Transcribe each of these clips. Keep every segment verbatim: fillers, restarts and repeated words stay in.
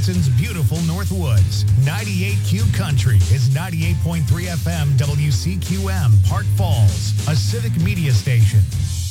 Wisconsin's beautiful Northwoods. ninety-eight Q Country is ninety-eight point three F M W C Q M, Park Falls, a civic media station.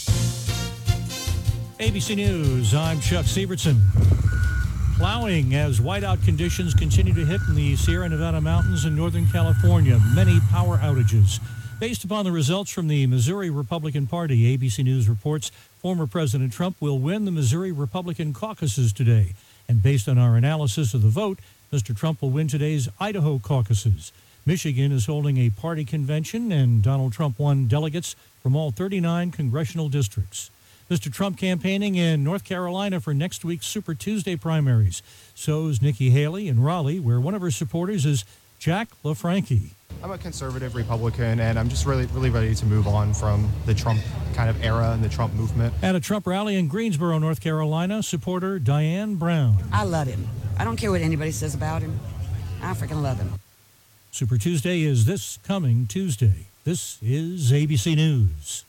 A B C News, I'm Chuck Sievertson. Plowing as whiteout conditions continue to hit in the Sierra Nevada mountains in Northern California. Many power outages. Based upon the results from the Missouri Republican Party, A B C News reports former President Trump will win the Missouri Republican caucuses today. And based on our analysis of the vote, Mister Trump will win today's Idaho caucuses. Michigan is holding a party convention, and Donald Trump won delegates from all thirty-nine congressional districts. Mister Trump campaigning in North Carolina for next week's Super Tuesday primaries. So is Nikki Haley in Raleigh, where one of her supporters is Jack LaFranchi. I'm a conservative Republican, and I'm just really, really ready to move on from the Trump kind of era and the Trump movement. At a Trump rally in Greensboro, North Carolina, supporter Diane Brown. I love him. I don't care what anybody says about him. I freaking love him. Super Tuesday is this coming Tuesday. This is A B C News.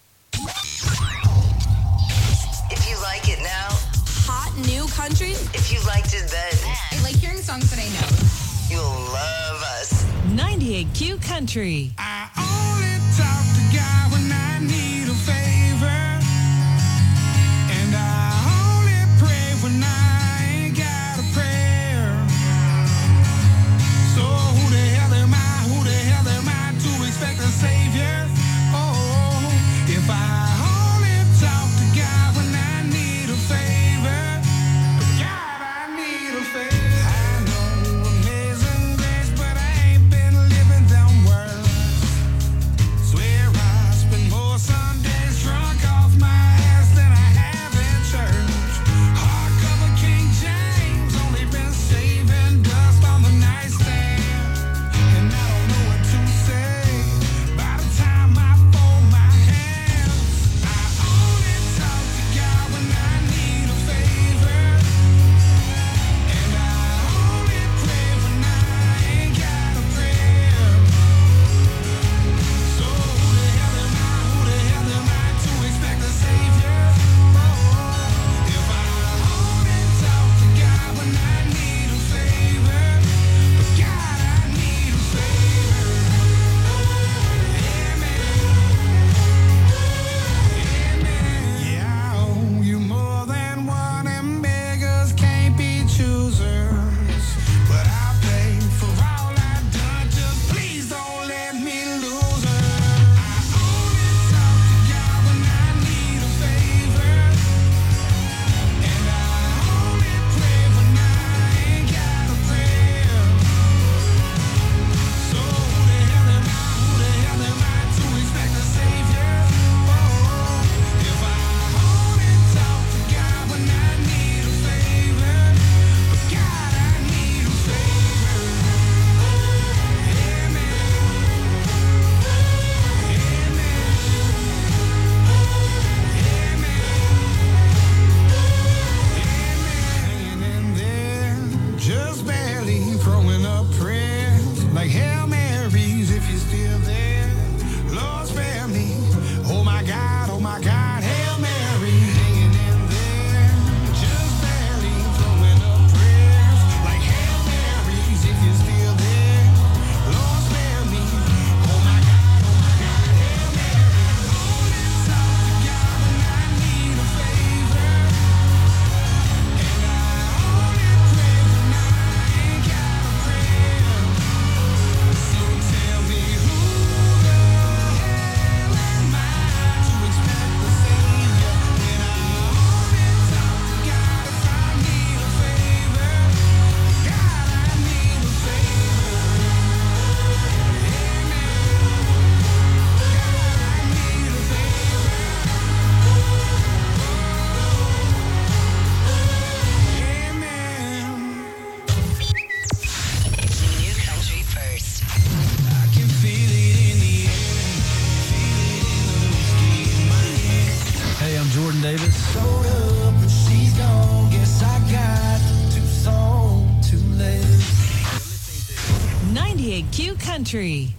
If you like it now, hot new country. if you liked it then, I like hearing songs that I know. you'll love us. ninety-eight Q Country. I only talk to God when I need a favor, and I only pray when I ain't got a prayer. So who the hell am I? Who the hell am I to expect a savior? Oh, if I only talk to God when I need a favor, God, I need a favor. I know amazing grace, but I ain't been living them words. Swear I spend more Sundays drunk off my ass than I have in church. Hardcover King James, only been saving dust on the nightstand, and I don't know what to say by the time I fold my hands. I only talk to God when I need a favor, and I only pray when I ain't got a prayer. So who the hell am I? Who the hell am I to expect a savior? Oh, if I only talk to God when I need a favor, but God, I need a favor. Amen. Yeah, I owe you more than one, and beggars can't be choosers. But I pay for all I've done. Just please don't let me lose her. I only talk to God when I need a favor, and I only pray when I ain't got a prayer. So who the hell am I? Who the hell am I to expect a savior? Oh, if I only talk to God when I need a favor, but God, I need a favor. Amen. Hanging in there, just barely throwing up prayers like Hail Marys if you're still there. Lord, spare me. Oh my God, oh my God, Hail Mary. Hanging in there, just barely throwing up prayers like Hail Marys if you're still there. Lord, spare me. Oh my God, oh my God, Hail Mary. Only talk to God when I need a favor, and I only pray when I ain't got a prayer. So tell me who the hell am I to expect a savior when I only talk to God if I need a favor? God, I need a favor. Amen. God, I need a favor. Amen. It's new country first. I can feel it in the air, feel it in the whiskey in my hand. Hey, I'm Jordan Davis. Showed up and she's gone. Guess I got too soon, too late. ninety-eight Q Country.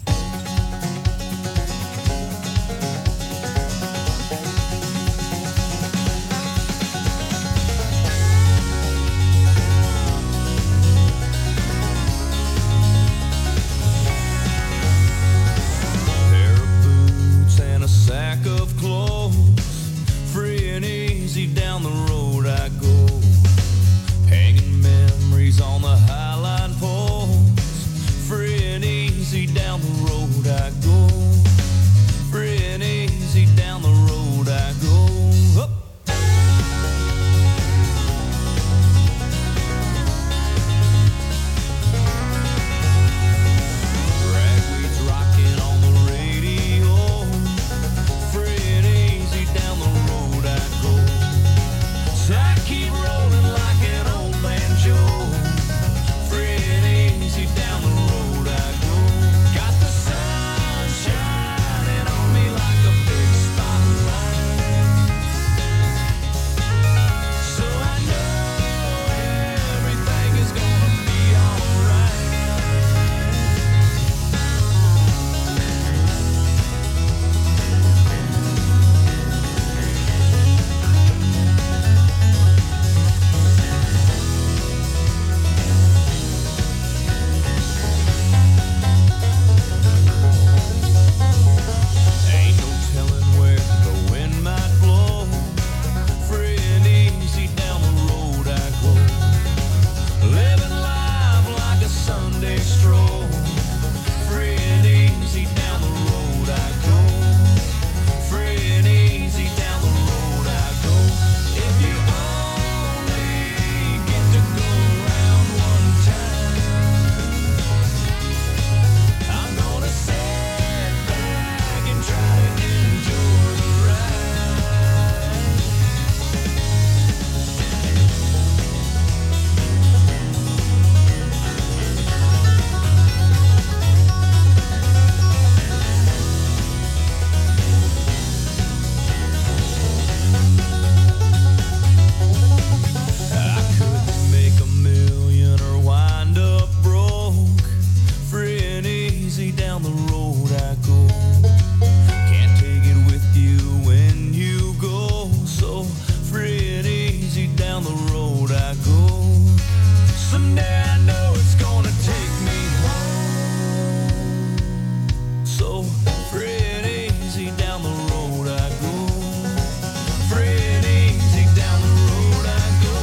down the road I go. Can't take it with you when you go. So free and easy down the road I go. Someday I know it's gonna take me home. So free and easy down the road I go. Free and easy down the road I go.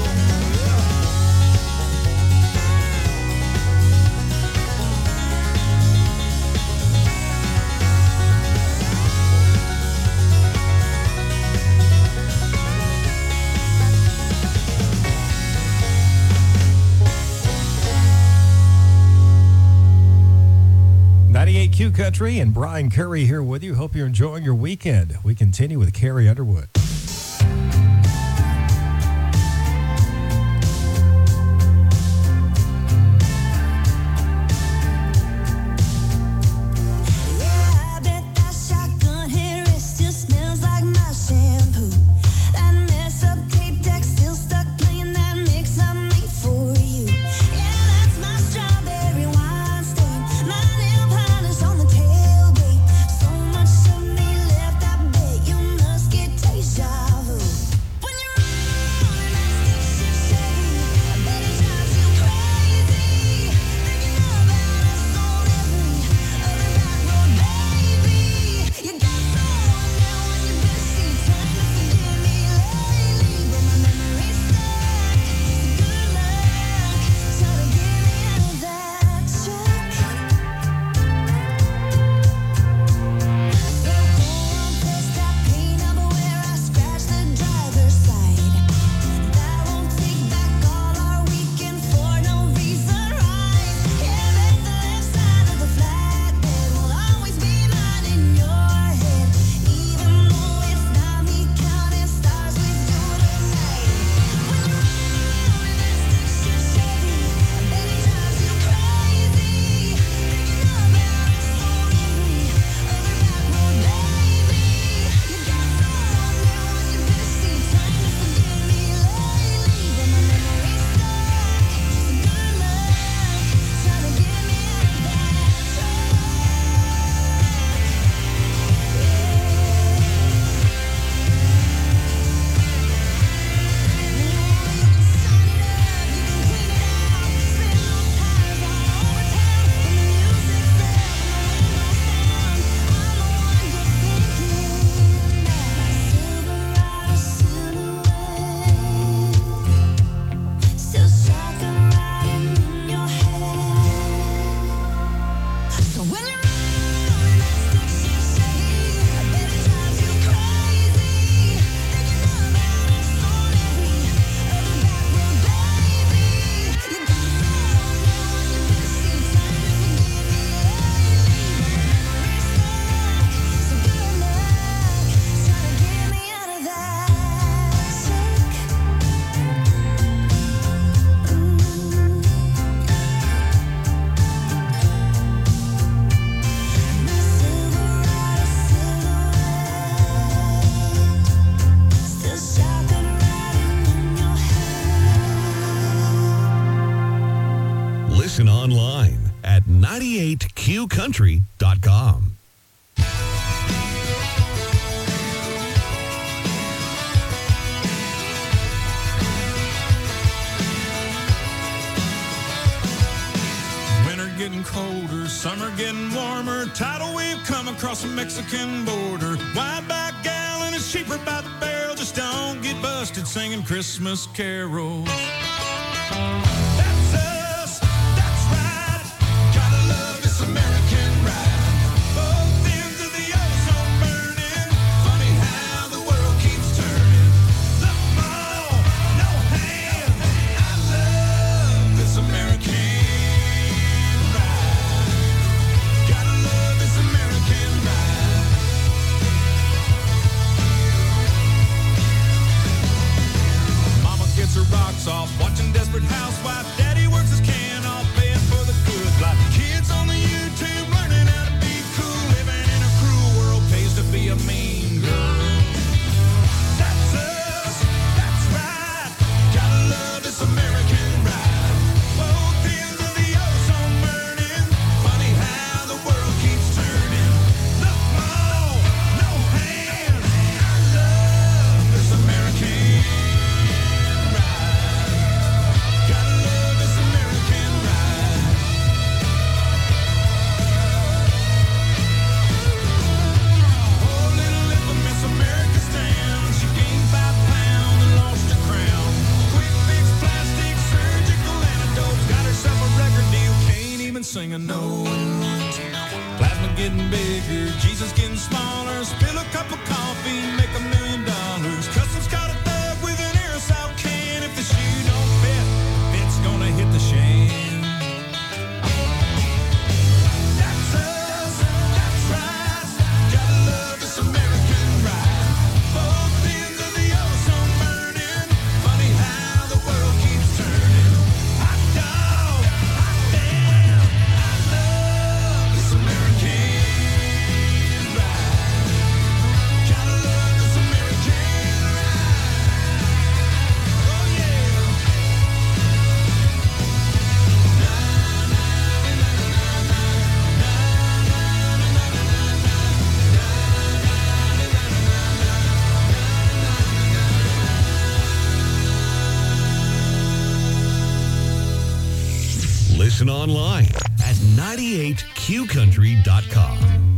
ninety-eight Q Country and Brian Curry here with you. Hope you're enjoying your weekend. We continue with Carrie Underwood. Online at ninety-eight Q country dot com. Winter getting colder, summer getting warmer. Tidal wave come across the Mexican border. Wide back gallon is cheaper by the barrel. Just don't get busted singing Christmas carols. That's us, that's right. Gotta love this American ride. Both ends of the ozone burning. Funny how the world keeps turning. Look, Mom, no hand. I love this American ride. Gotta love this American ride. Mama gets her rocks off, watching Desperate Housewives. been singing no. Plasma getting bigger, Jesus getting smaller. Spill a cup of coffee, make a million dollars. Customs got a thug with an aerosol can. If the shoe don't fit, it's gonna hit the shan. That's us, that's right. Gotta love this American ride. Both ends of the ozone burning. Funny how the world keeps turning. Hot dog, hot damn. I love this American ride. Gotta love this American ride. Oh yeah. Listen online at ninety-eight q country dot com.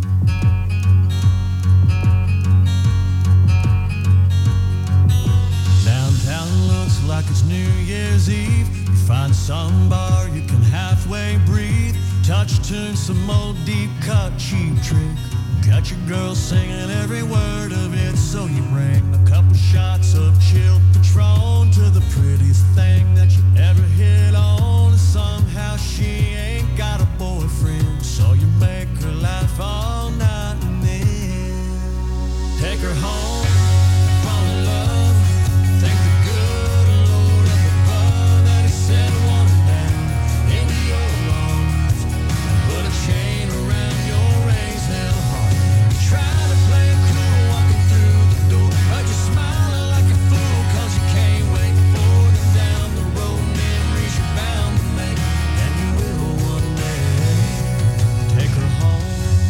Downtown looks like it's New Year's Eve. You find some bar you can halfway breathe. Touch tune, some old deep cut cheap trick. Got your girl singing every word of it, so you bring a couple shots of chilled Patron to the prettiest thing that you ever hit on. Somehow she ain't got a boyfriend, so you make her laugh all night and then take her home, fall in love. Thank the good Lord up above that He sent one down into your arms. Put a chain around your raised hell heart. Try to play it cool walking through the door, but you're smiling like a fool 'cause you can't wait for them down the road. Memories you're bound to make, and you will one day. Take her home.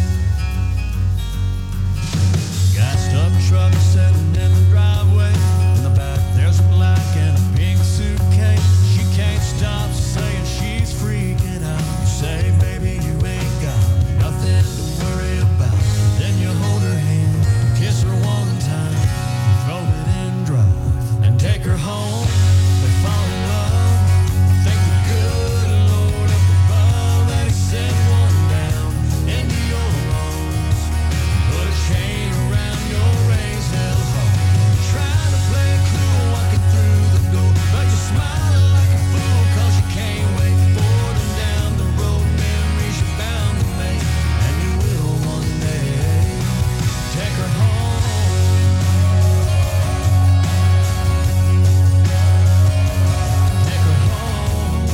Gassed up truck sitting in the driveway. In the back there's a black and a pink suitcase. She can't stop saying she's freaking out. You say, baby, you ain't got nothing to worry about. Then you hold her hand, kiss her one time, throw it in drive, and take her home. They fall in love. Thank the good Lord up above that He sent one down into your arms. Put a chain around your raised hell heart. Trying to play it cool walking through the door, but you're smiling like a fool 'cause you can't wait for them down the road. Memories you're bound to make, and you will one day. Take her home. Take her home.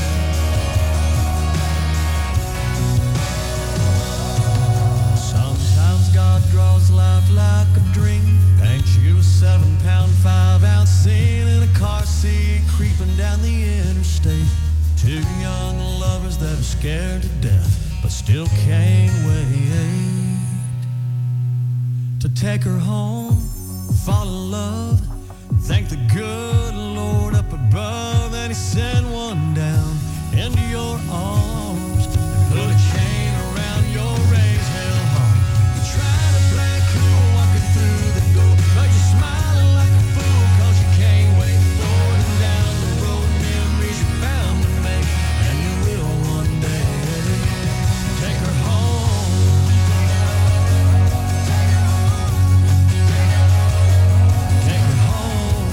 Sometimes God draws life like a dream. Paints you a seven pound, five ounce scene in a car seat, creeping down the interstate. Two young lovers that are scared to death, but still can't wait to take her home, fall in love. Thank the good Lord up above that He sent one down into your arms. Put a chain around your raised hell heart. You try to play it cool walking through the door, but you're smiling like a fool 'cause you can't wait for them down the road. Memories you're bound to make, and you will one day. Take her home. Take her home.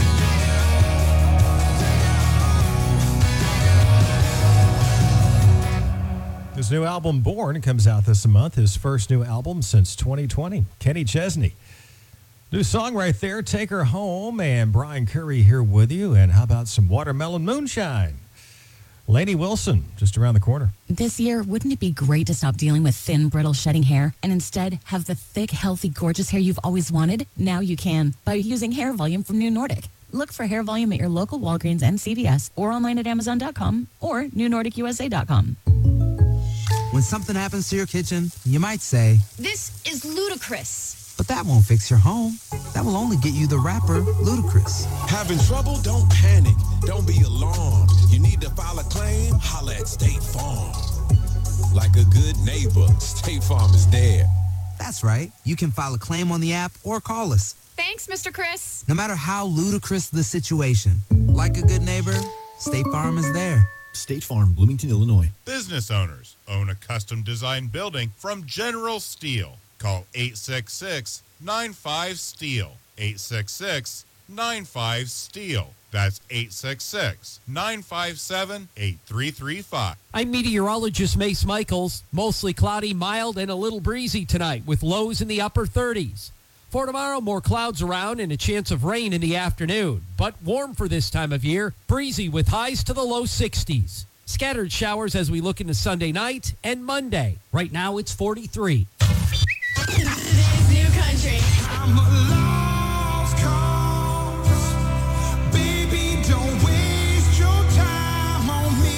His new album, Born, comes out this month. His first new album since twenty twenty. Kenny Chesney. New song right there, Take Her Home. And Brian Curry here with you. And how about some watermelon moonshine? Lainey Wilson, just around the corner. This year, wouldn't it be great to stop dealing with thin, brittle, shedding hair and instead have the thick, healthy, gorgeous hair you've always wanted? Now you can by using Hair Volume from New Nordic. Look for Hair Volume at your local Walgreens and C V S or online at amazon dot com or new nordic u s a dot com. When something happens to your kitchen, you might say, This is ludicrous. but that won't fix your home. That will only get you the rapper, Ludacris. Having trouble? Don't panic. Don't be alarmed. You need to file a claim? Holla at State Farm. Like a good neighbor, State Farm is there. That's right. You can file a claim on the app or call us. Thanks, Mister Chris. No matter how ludicrous the situation, like a good neighbor, State Farm is there. State Farm, Bloomington, Illinois. Business owners own a custom designed building from General Steel. Call eight six six, nine five, STEEL. eight six six, nine five, STEEL. That's eight six six, nine five seven, eight three three five. I'm meteorologist Mace Michaels. Mostly cloudy, mild, and a little breezy tonight with lows in the upper thirties. For tomorrow, more clouds around and a chance of rain in the afternoon. But warm for this time of year, breezy with highs to the low sixties. Scattered showers as we look into Sunday night and Monday. Right now, it's forty-three. Today's new country. I'm a lost cause. Baby, don't waste your time on me.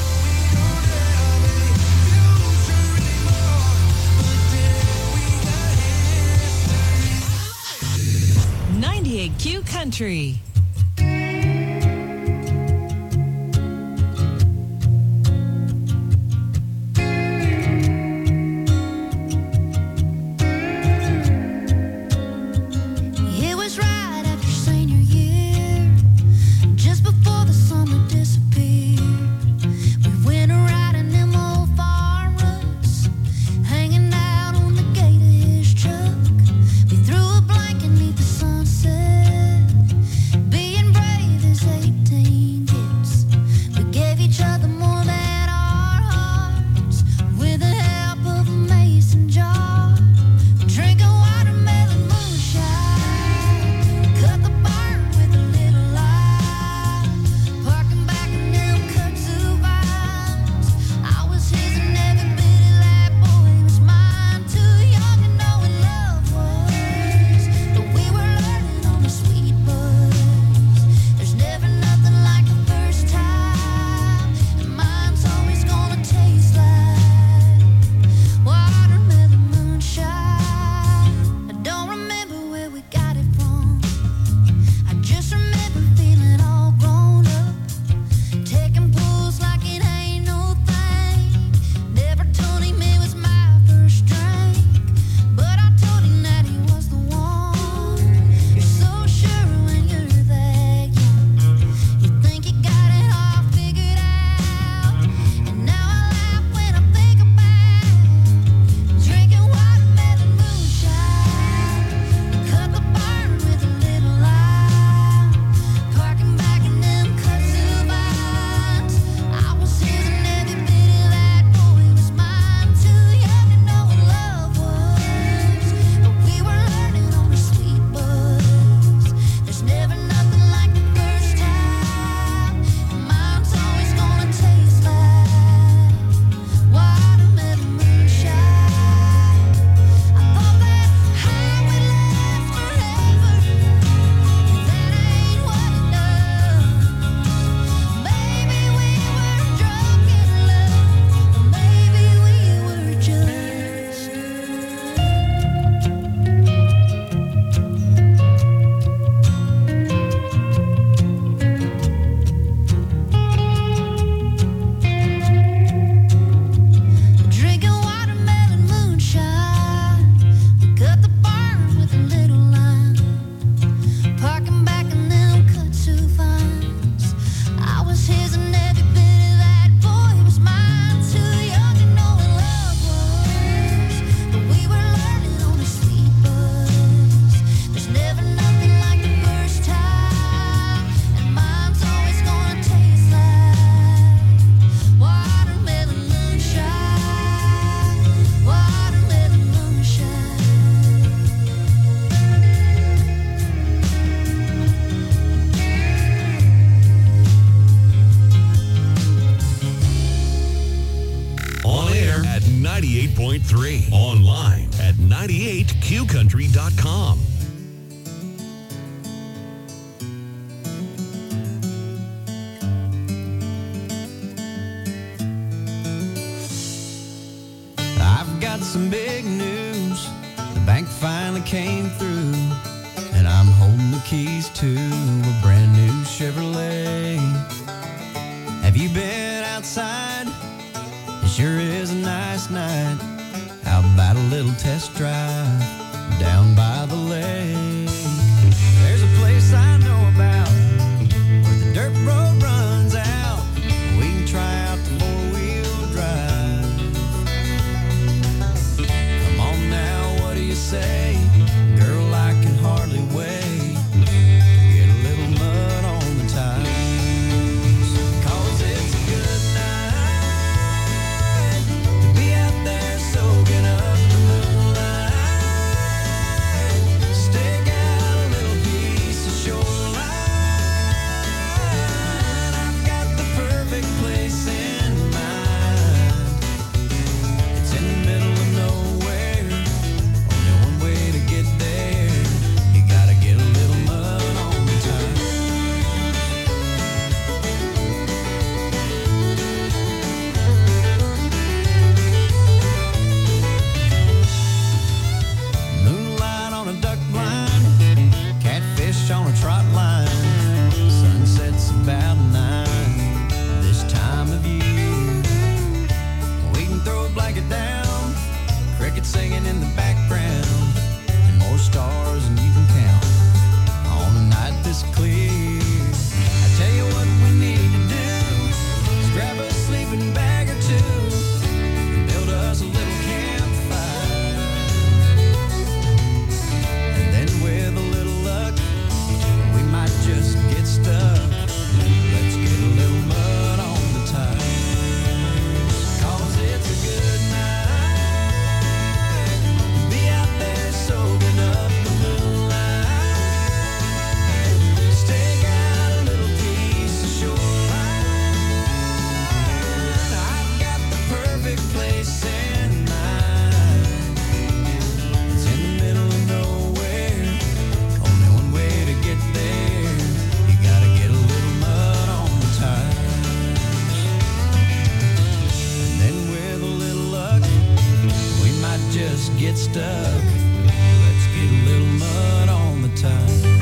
ninety-eight Q Country. It was right after senior year, just before the summer disappeared. We went a riding them old farm ruts, hanging out on the gate of his truck. We threw a blanket neath the sunset, being brave as eighteen gets. We gave each other more than our hearts, with the help of a mason jar. Drinking watermelon moonshine, cut the barn with a little light, parking back in them kudzu vines. I was his and every bit of that boy was mine. Too young to know what love was, but we were learning on the sweet buzz. There's never nothing like the first time, and mine's always gonna taste like watermelon moonshine. I don't remember where we got it from. I just remember feeling all grown up, taking pulls like it ain't no thing. Never told him it was my first drink, but I told him that he was the one. You're so sure when you're that young, you think you got it all figured out. And now I laugh when I think about drinking watermelon moonshine. We cut the barn with a little light, parking back in them kudzu vines. I was his and every bit of that boy was mine. Too young to know what love was, but we were learning on a sweet buzz. There's never nothing like the first time, and mine's always gonna taste like watermelon moonshine. I thought that high would last forever, and that ain't what it does. Maybe we were drunk in love, or maybe we were just. Drinking watermelon moonshine. We cut the barn with a little line, parking back in them kudzu vines. I was his and every bit of that boy was mine. Too young to know what love was, but we were learning on a sweet buzz. There's never nothing like the first time, and mine's always gonna taste like watermelon moonshine. Watermelon moonshine. On air at ninety-eight point three. Online at ninety-eight q country dot com. I've got some big news. The bank finally came through, and I'm holding the keys to a brand new Chevrolet. Have you been outside? It sure is a nice night. How about a little test drive down by the lake? There's a place I know about where the dirt road runs out. We can try get stuck. Let's get a little mud on the tide.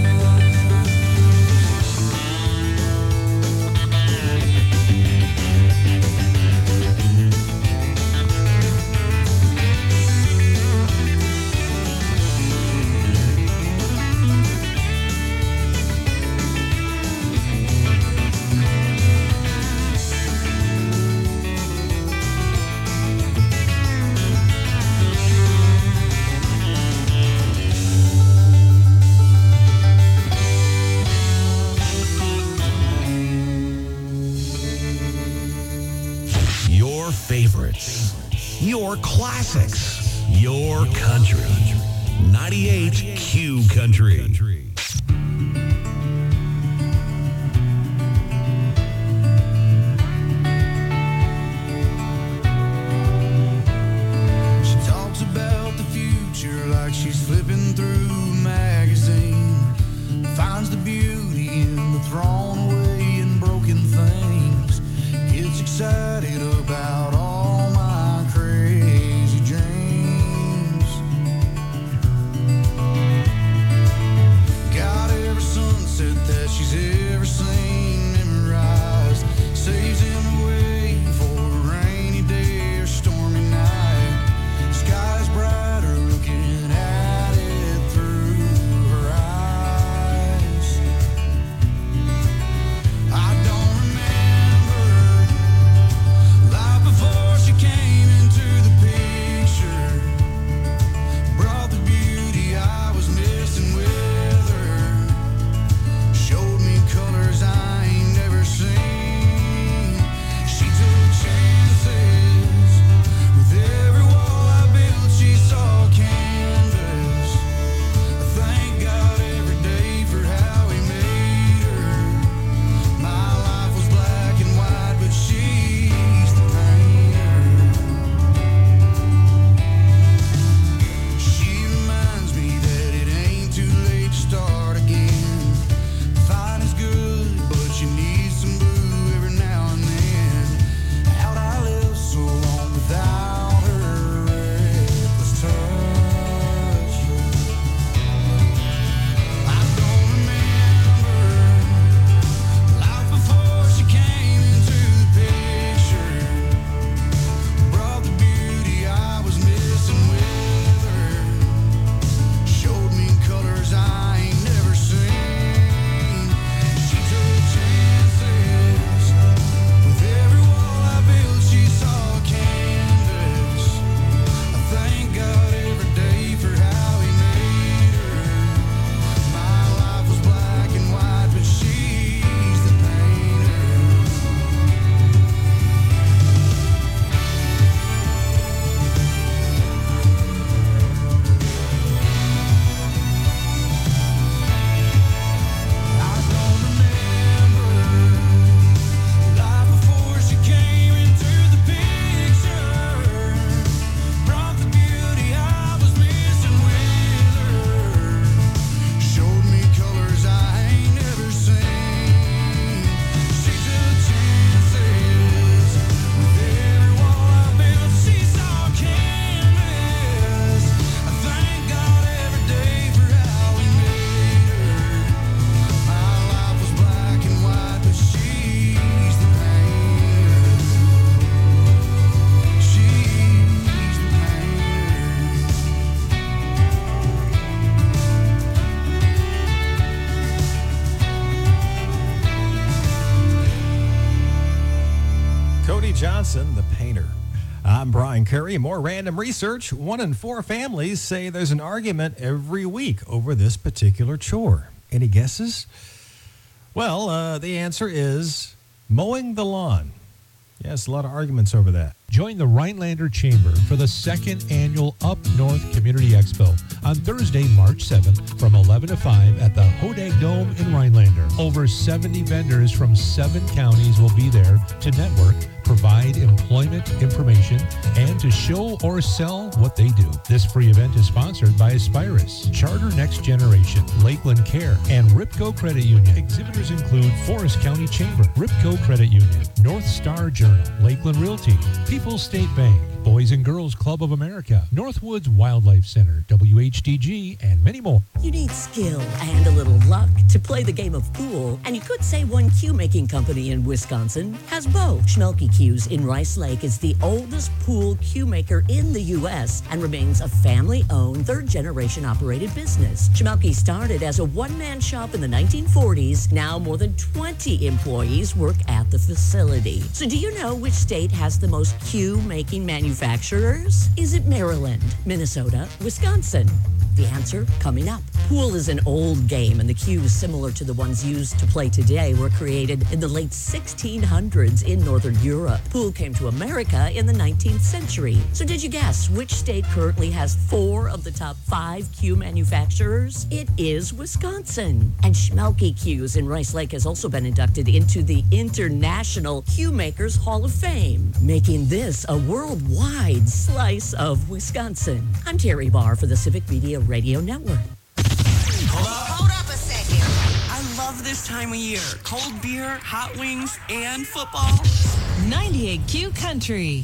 Your favorites, your classics, your country. ninety-eight Q Country. She talks about the future like she's flipping through a magazine. Finds the beauty in the thrown away and broken things. Gets excited about all my crazy dreams. Got every sunset that she's ever seen memorized. Saves him away for a rainy day or stormy night. Sky's brighter looking at it through her eyes. I don't remember life before she came into the picture. Brought the beauty I was missing with her. Showed me colors I ain't never seen. She took chances. With every wall I built, she saw canvas. I thank God every day for how he made her. My life was black and white, but she's the painter. She reminds me that it ain't too late to start again. Fine is good, but you need some blue every now and then. How'd I live so long without her reckless touch? I don't remember life before she came into the picture. Brought the beauty I was missing with her. Showed me colors I ain't never seen. She took chances. With every wall I built, she saw canvas. I thank God every day for how he made her. My life was black and white, but she's the painter. I don't remember life before she came into the picture. Brought the beauty I was missing with her. Showed me colors I ain't never seen. She took chances. With every wall I built, she saw canvas. I thank God every day for how he made her. My life was black and white, but she's the painter. She's the Cody Johnson, the painter. I'm Brian Curry. More random research. One in four families say there's an argument every week over this particular chore. Any guesses? Well, uh, the answer is mowing the lawn. Yes, a lot of arguments over that. Join the Rhinelander Chamber for the second annual Up North Community Expo on Thursday, March seventh from eleven to five at the Hodag Dome in Rhinelander. Over seventy vendors from seven counties will be there to network, provide employment information, and to show or sell what they do. This free event is sponsored by Aspirus, Charter Next Generation, Lakeland Care, and Ripco Credit Union. Exhibitors include Forest County Chamber, Ripco Credit Union, North Star Journal, Lakeland Realty, People's State Bank, Boys and Girls Club of America, Northwoods Wildlife Center, W H D G, and many more. You need skill and a little luck to play the game of pool, and you could say one cue making company in Wisconsin has both. Schmelke Cues in Rice Lake is the oldest pool cue maker in the U S and remains a family-owned, third-generation operated business. Schmelke started as a one-man shop in the nineteen forties. Now more than twenty employees work at the facility. So do you know which state has the most cue-making manufacturers? Is it Maryland, Minnesota, Wisconsin? The answer coming up. Pool is an old game, and the cues similar to the ones used to play today were created in the late sixteen hundreds in Northern Europe. Pool came to America in the nineteenth century. So did you guess which state currently has four of the top five cue manufacturers? It is Wisconsin. And Schmelke Cues in Rice Lake has also been inducted into the International Cue Makers Hall of Fame, making this a worldwide slice of Wisconsin. I'm Terry Barr for the Civic Media Radio Network. Hold up. Hold up a second. I love this time of year. Cold beer, hot wings, and football. ninety-eight Q Country.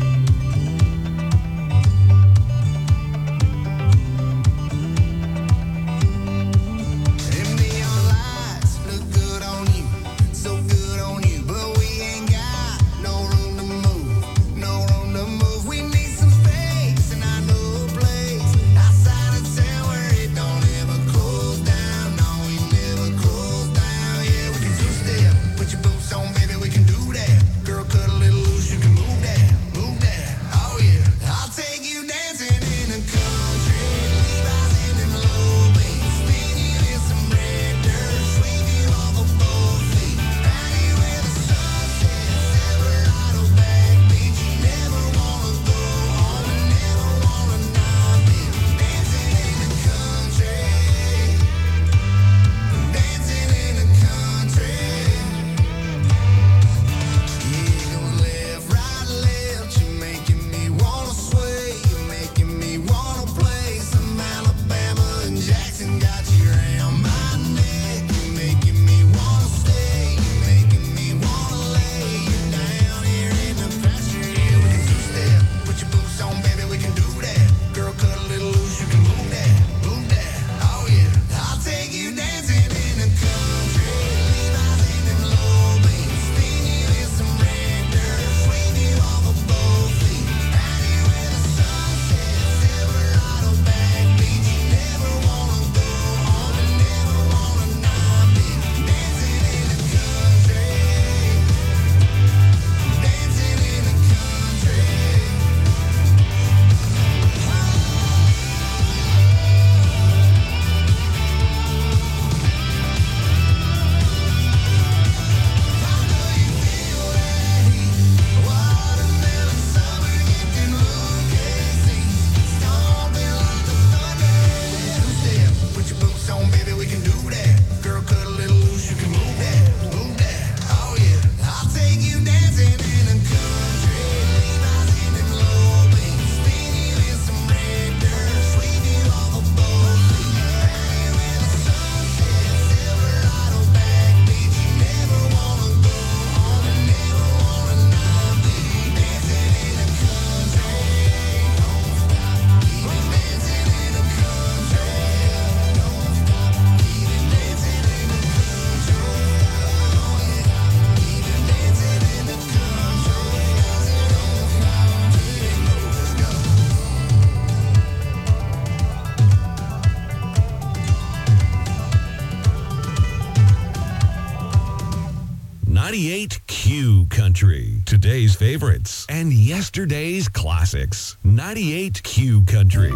ninety-eight Q Country. Today's favorites and yesterday's classics. ninety-eight Q Country.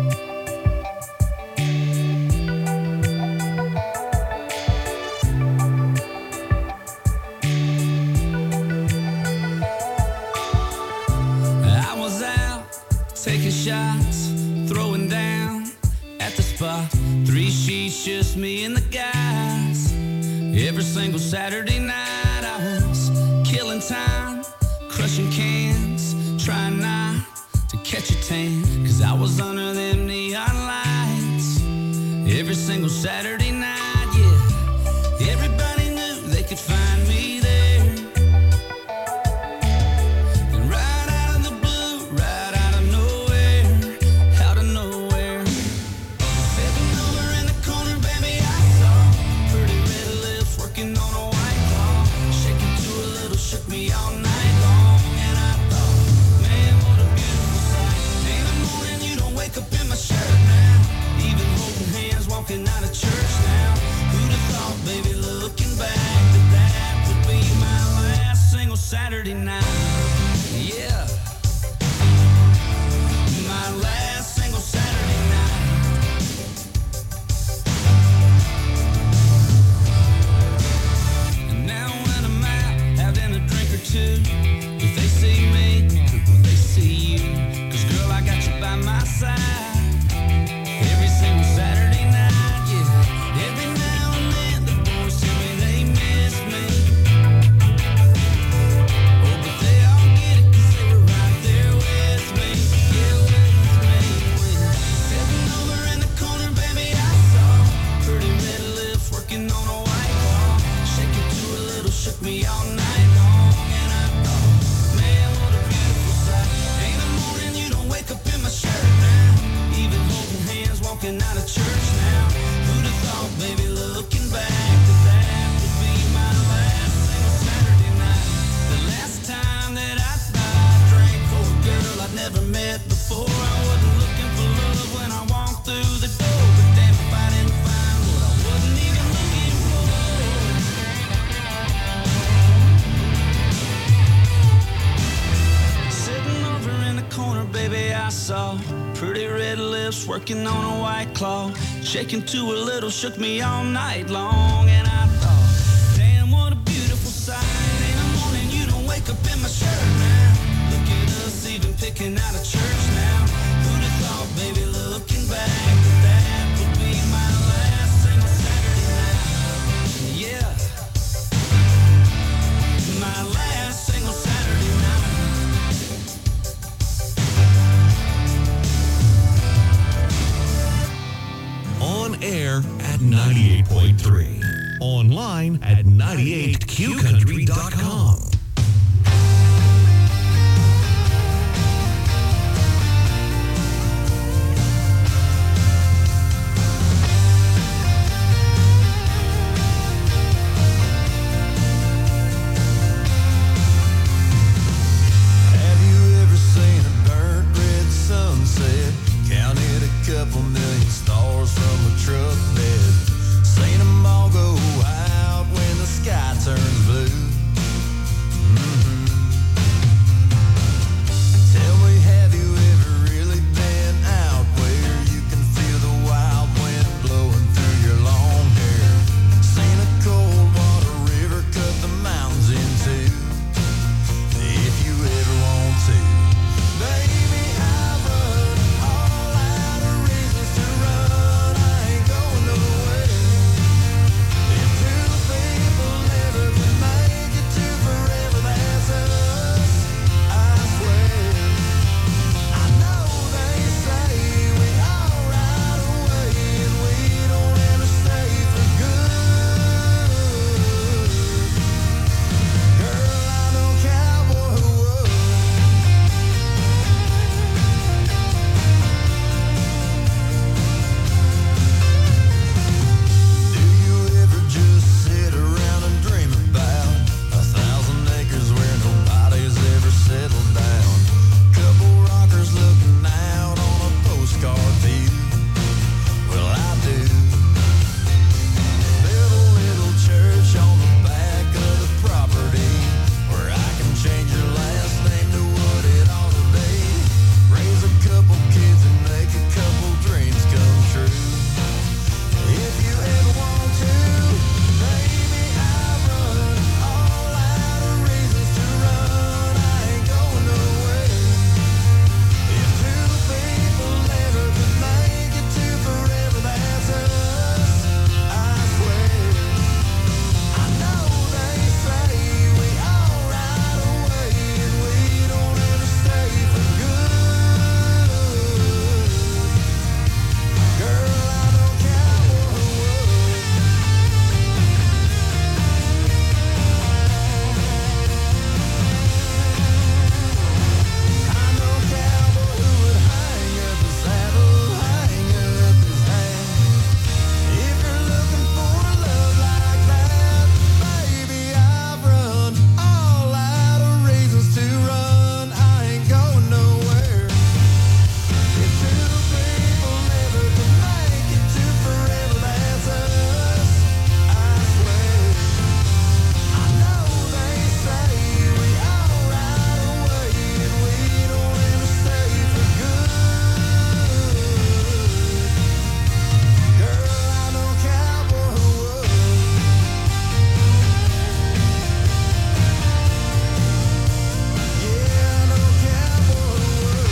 I was out taking shots, throwing down at the spot. Three sheets, just me and the guys. Every single Saturday night I was killing time, crushing cans, trying not to catch a tan, cause I was under them neon lights. Every single Saturday night, yeah. Everybody knew they could find me there. And right out of the blue, right saw. Pretty red lips working on a white claw. Shaking to a little, shook me all night long. And I thought, damn, what a beautiful sight. In the morning, you don't wake up in my shirt now. Look at us even picking out a church now. Who'd have thought, baby, looking back, that that would be my last single Saturday night. Yeah. My last single Saturday night. On air at ninety-eight point three. Online at ninety-eight q country dot com. Have you ever seen a burnt red sunset? Counted a couple million stars from a truck bed. Seen them all go out when the sky turns blue. Mhm. Tell me, have you ever really been out where you can feel the wild wind blowing through your long hair? Seen a cold water river cut the mountains in two. If you ever want to, baby, I've run all out of reasons to run. I ain't going nowhere. If two people never can make it to forever, that's us, I swear. I know they say we all ride away and we don't ever stay for good. Girl, I know cowboy who would. Do you ever just sit around and dream about a thousand acres where nobody's ever settled down? Couple rockers looking out on a postcard view. Well, I do. Build a little church on the back of the property where I can change your last name to what it ought to be. Raise a couple kids and make a couple dreams come true. If you ever want to, baby, I've run all out of reasons to run. I ain't going nowhere. If two people never could make it to forever, that's us, I swear. I know they say we all ride away and we don't ever stay for good. Girl, I know cowboy who would. I know cowboy who would hang up his saddle, hang up his hat. If you're looking for a love like that, baby, I've run all out of reasons to run. I ain't going nowhere. If two people never can make it to forever, that's us, I swear. I know they say we all ride away and we don't ever stay for good. Girl, I know cowboy who would. Yeah, I know cowboy who would.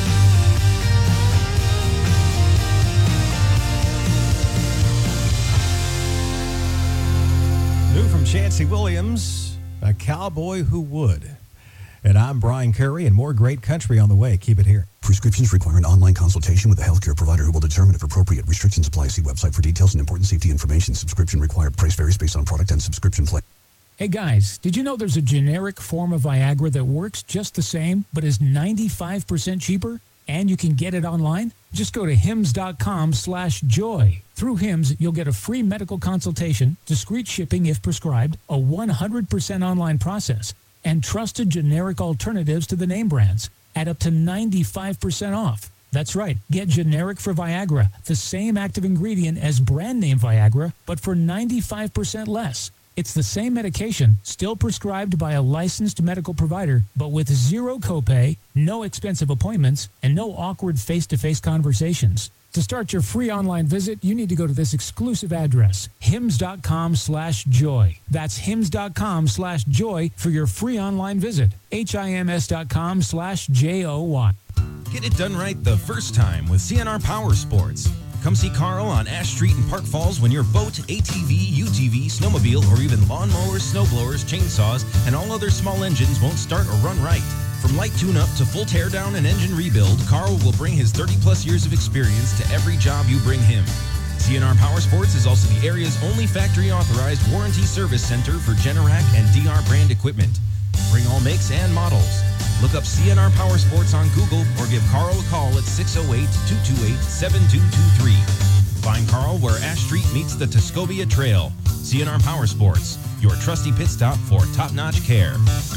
New from Chancey Williams, A Cowboy Who Would. And I'm Brian Curry, and more great country on the way. Keep it here. Prescriptions require an online consultation with a healthcare provider who will determine if appropriate. Restrictions apply. See website for details and important safety information. Subscription required. Price varies based on product and subscription plan. Hey guys, did you know there's a generic form of Viagra that works just the same, but is ninety-five percent cheaper? And you can get it online? Just go to hims.com slash joy. Through Hims, you'll get a free medical consultation, discreet shipping if prescribed, a one hundred percent online process, and trusted generic alternatives to the name brands at up to ninety-five percent off. That's right. Get generic for Viagra, the same active ingredient as brand name Viagra, but for ninety-five percent less. It's the same medication, still prescribed by a licensed medical provider, but with zero copay, no expensive appointments, and no awkward face-to-face conversations. To start your free online visit, you need to go to this exclusive address, hims.com slash joy. That's hims.com slash joy for your free online visit. H-I-M-S.com slash J-O-Y. Get it done right the first time with C N R Power Sports. Come see Carl on Ash Street in Park Falls when your boat, A T V, U T V, snowmobile, or even lawnmowers, snowblowers, chainsaws, and all other small engines won't start or run right. From light tune-up to full teardown and engine rebuild, Carl will bring his thirty-plus years of experience to every job you bring him. C N R Power Sports is also the area's only factory-authorized warranty service center for Generac and D R brand equipment. Bring all makes and models. Look up C N R Power Sports on Google or give Carl a call at six oh eight, two two eight, seven two two three. Find Carl where Ash Street meets the Tuscobia Trail. C N R Power Sports, your trusty pit stop for top-notch care.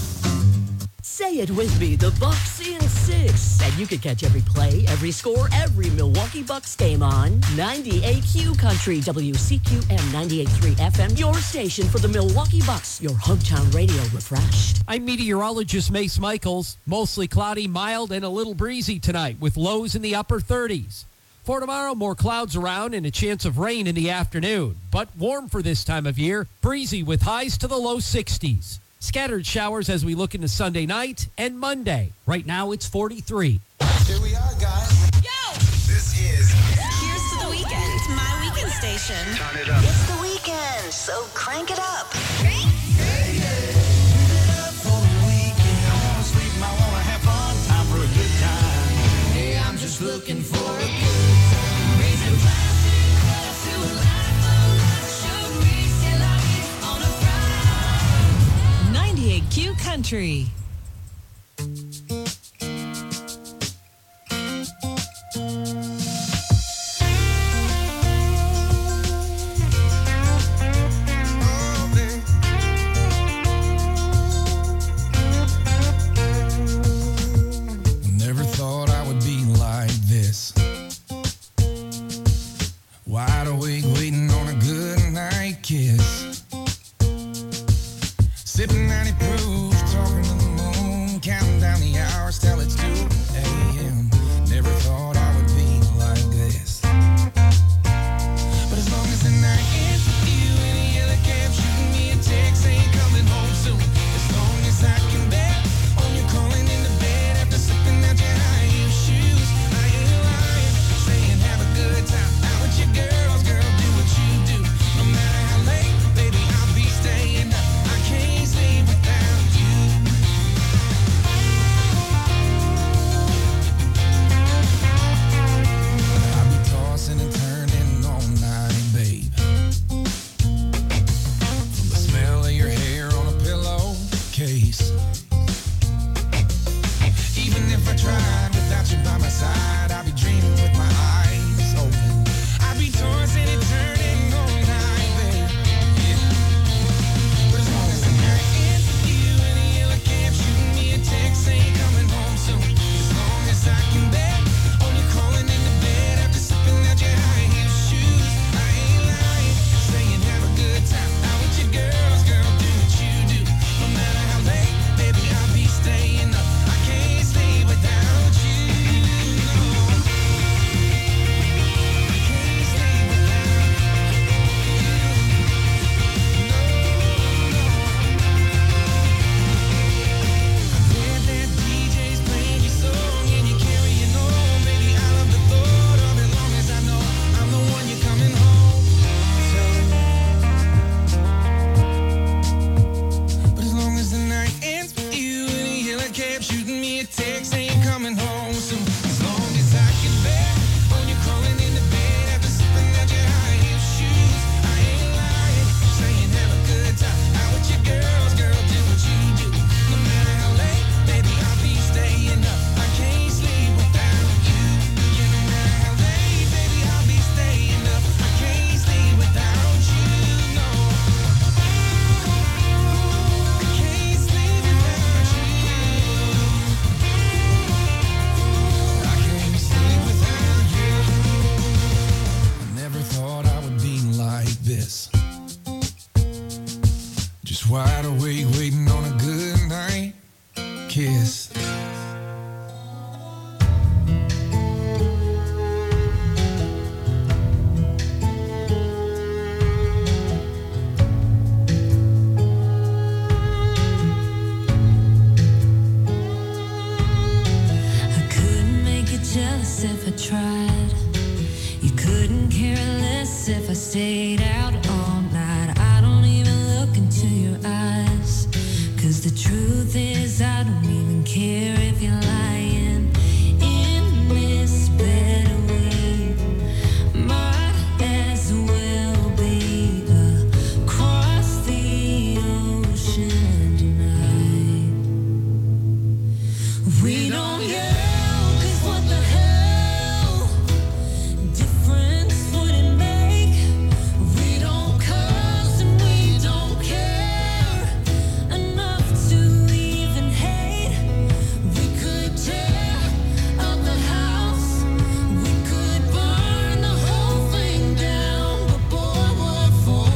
Say it with me, the Bucks in six. And you can catch every play, every score, every Milwaukee Bucks game on ninety-eight Q Country, W C Q M ninety-eight point three F M, your station for the Milwaukee Bucks, your hometown radio refreshed. I'm meteorologist Mace Michaels. Mostly cloudy, mild, and a little breezy tonight with lows in the upper thirties. For tomorrow, more clouds around and a chance of rain in the afternoon. But warm for this time of year, breezy with highs to the low sixties. Scattered showers as we look into Sunday night and Monday. Right now, it's forty-three. Here we are, guys. Yo! This is Here's to the weekend, my weekend station. Turn it up. It's the weekend, so crank it up. Hey, yeah. Turn it up for the weekend. I wanna sleep, I wanna have fun. Time for a good time. Hey, I'm just looking for a good time. Raising plastic cups to a life of luxury. C'est la vie on a Friday. ninety-eight Q Country. Never thought I would be like this. Wide awake, waiting on a good night kiss. Sipping ninety proof, talking to the moon. jealous if I tried. You couldn't care less if I stayed out all night. I don't even look into your eyes, 'cause the truth is I don't even care if you're lying in this bed. We might as well be across the ocean tonight. We don't yell, 'cause what the hell difference would it make? We don't cuss and we don't care enough to even hate. We could tear up the house, we could burn the whole thing down, but boy, what for?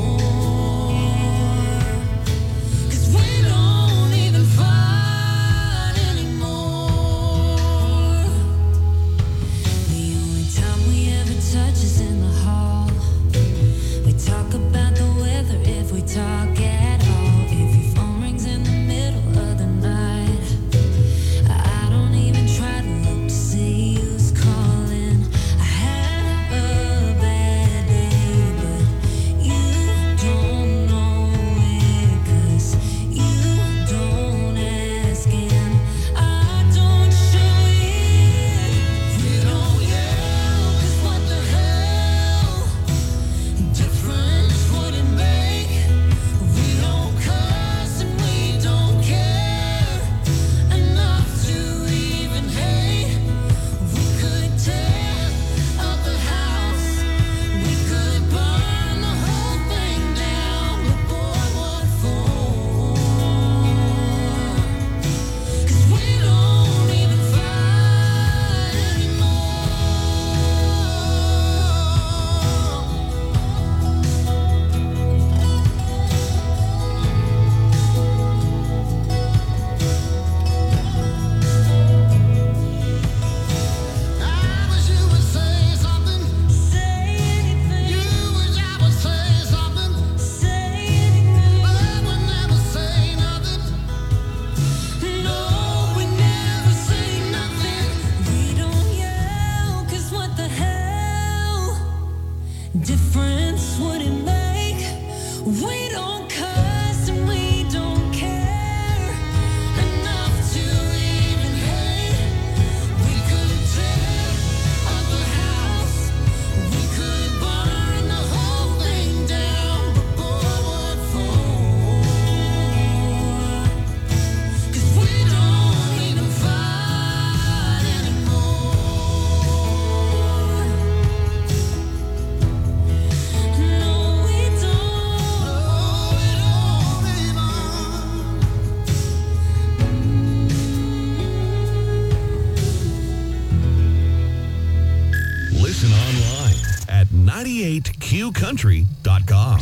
'Cause we don't even fight anymore. The only time we ever touch is in the hall. We talk about the weather if we talk at all. If your phone rings in the middle of the night, I don't even try to look to see who's calling. I had a bad day, but you don't know it, 'cause you don't ask and I don't show it. We don't yell, 'cause what the hell difference would it make? We don't cuss and we don't care enough to even hate. We could tear up the house, we could burn the whole thing down, but boy, what for? 'Cause we don't even fight anymore. I wish you would say something. Say anything. You wish I would say something. Say anything. But I would never say nothing. No, we never say nothing. We don't yell, 'cause what the hell difference would it make? We don't cuss and we don't care enough to even hate. We could tear up the house, we could burn the whole thing down, but boy, what for? 'Cause we don't even fight anymore. No, we don't. No, we don't even. Listen online at ninety-eight q country dot com.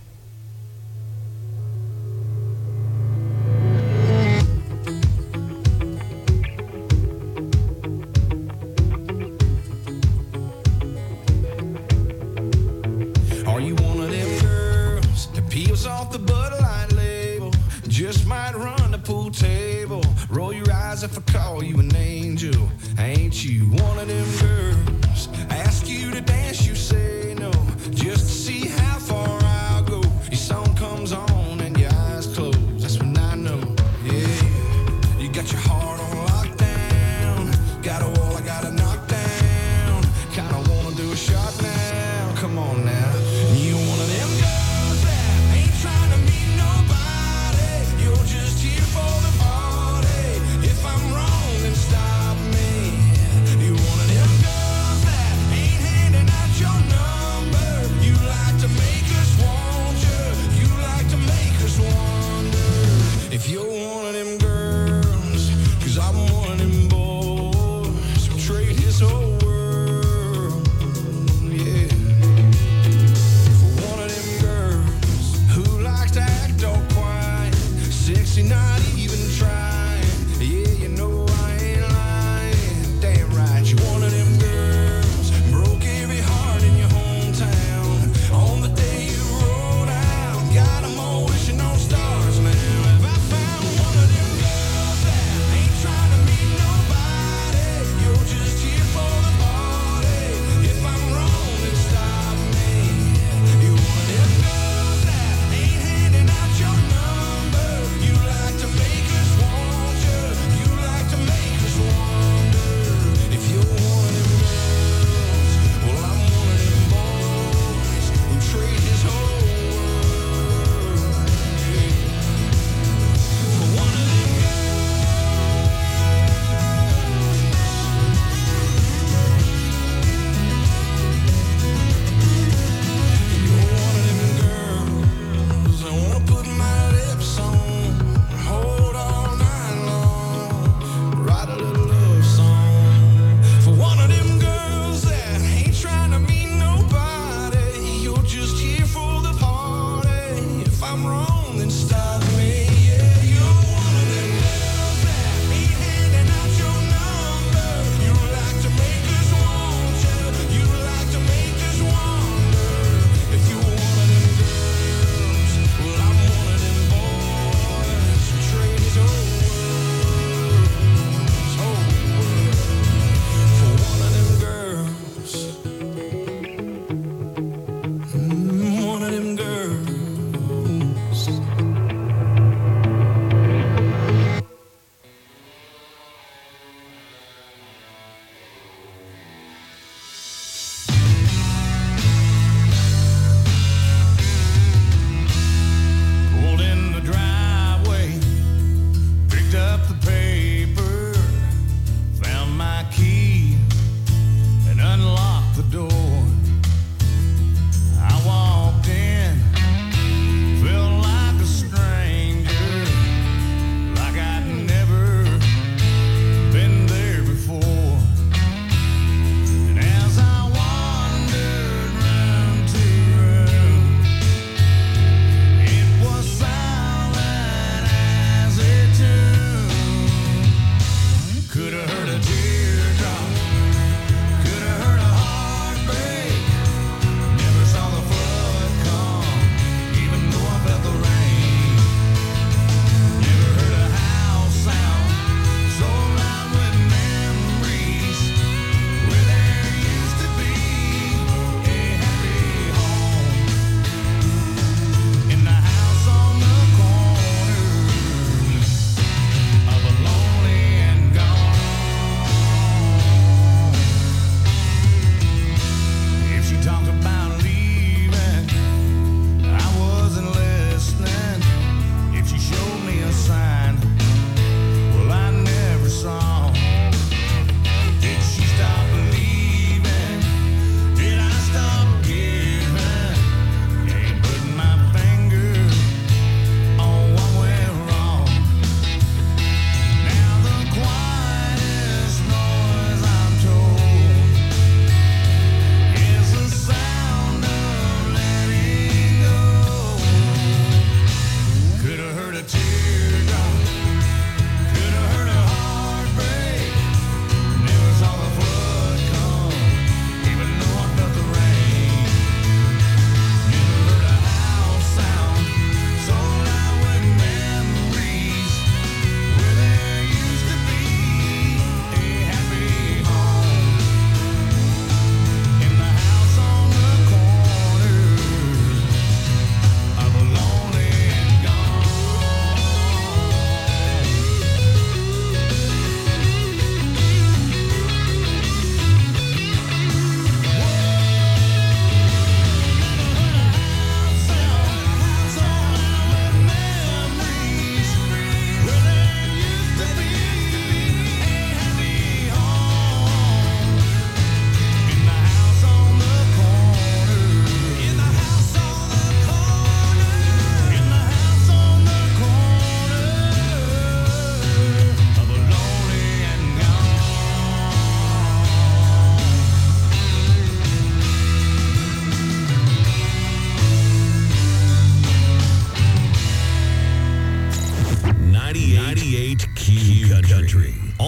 Are you one of them girls that peels off the Bud Light label? Just might run the pool table. Roll your eyes if I call you an angel. Ain't you one of them girls? Ask you to dance, you say no. Just to see how far I'll go. Your song comes on and your eyes close. That's when I know, yeah. You got your heart on lockdown. Got a wall I gotta knock down. Kinda wanna do a shot now. Come on now. You one of them girls that ain't trying to meet nobody. You're just here for the party. If I'm wrong, then stop me. You one of them girls that ain't handing out your number. You like to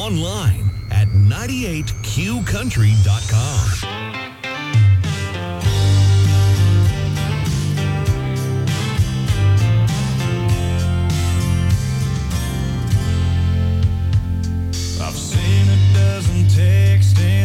online at ninety-eight Q country dot com. I've seen a dozen texting